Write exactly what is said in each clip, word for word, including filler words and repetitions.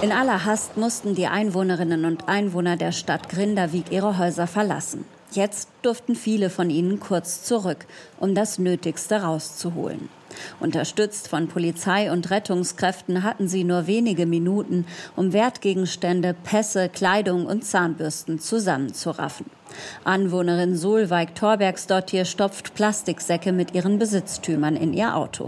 In aller Hast mussten die Einwohnerinnen und Einwohner der Stadt Grindavik ihre Häuser verlassen. Jetzt durften viele von ihnen kurz zurück, um das Nötigste rauszuholen. Unterstützt von Polizei und Rettungskräften hatten sie nur wenige Minuten, um Wertgegenstände, Pässe, Kleidung und Zahnbürsten zusammenzuraffen. Anwohnerin Solveig Thorbergsdottir stopft Plastiksäcke mit ihren Besitztümern in ihr Auto.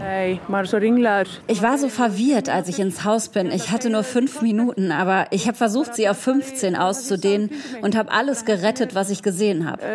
Ich war so verwirrt, als ich ins Haus bin. Ich hatte nur fünf Minuten, aber ich habe versucht, sie auf fünfzehn auszudehnen und habe alles gerettet, was ich gesehen habe.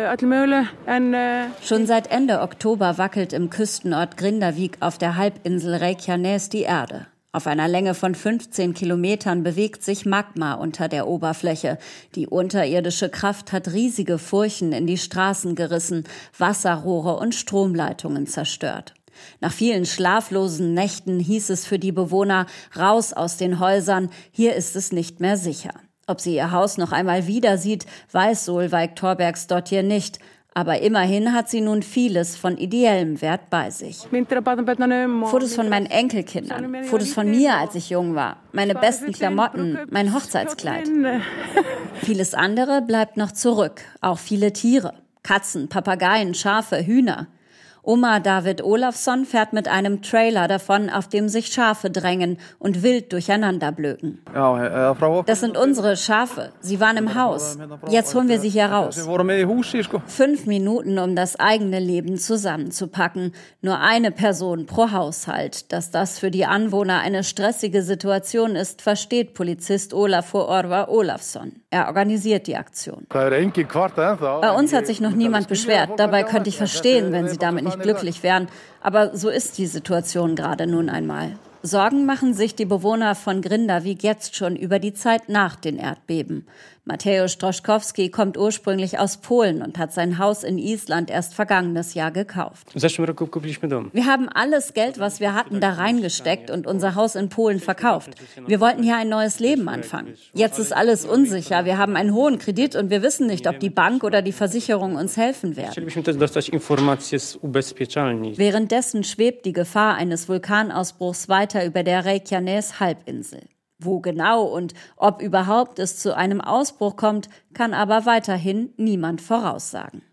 Schon seit Ende Oktober wackelt im Küstenort Grindavik auf der Halbinsel Reykjanes die Erde. Auf einer Länge von fünfzehn Kilometern bewegt sich Magma unter der Oberfläche. Die unterirdische Kraft hat riesige Furchen in die Straßen gerissen, Wasserrohre und Stromleitungen zerstört. Nach vielen schlaflosen Nächten hieß es für die Bewohner, raus aus den Häusern, hier ist es nicht mehr sicher. Ob sie ihr Haus noch einmal wieder sieht, weiß Solveig Thorbergsdottir nicht. Aber immerhin hat sie nun vieles von ideellem Wert bei sich. Fotos von meinen Enkelkindern, Fotos von mir, als ich jung war, meine besten Klamotten, mein Hochzeitskleid. Vieles andere bleibt noch zurück, auch viele Tiere, Katzen, Papageien, Schafe, Hühner. Oma David Olafsson fährt mit einem Trailer davon, auf dem sich Schafe drängen und wild durcheinander blöken. Das sind unsere Schafe. Sie waren im Haus. Jetzt holen wir sie hier raus. Fünf Minuten, um das eigene Leben zusammenzupacken. Nur eine Person pro Haushalt. Dass das für die Anwohner eine stressige Situation ist, versteht Polizist Olafur Orvar Olafsson. Er organisiert die Aktion. Bei uns hat sich noch niemand beschwert. Dabei könnte ich verstehen, wenn sie damit nicht glücklich wären. Aber so ist die Situation gerade nun einmal. Sorgen machen sich die Bewohner von Grindavik jetzt schon über die Zeit nach den Erdbeben. Mateusz Stroszkowski kommt ursprünglich aus Polen und hat sein Haus in Island erst vergangenes Jahr gekauft. Wir haben alles Geld, was wir hatten, da reingesteckt und unser Haus in Polen verkauft. Wir wollten hier ein neues Leben anfangen. Jetzt ist alles unsicher. Wir haben einen hohen Kredit und wir wissen nicht, ob die Bank oder die Versicherung uns helfen werden. Währenddessen schwebt die Gefahr eines Vulkanausbruchs weiter über der Reykjanes-Halbinsel. Wo genau und ob überhaupt es zu einem Ausbruch kommt, kann aber weiterhin niemand voraussagen.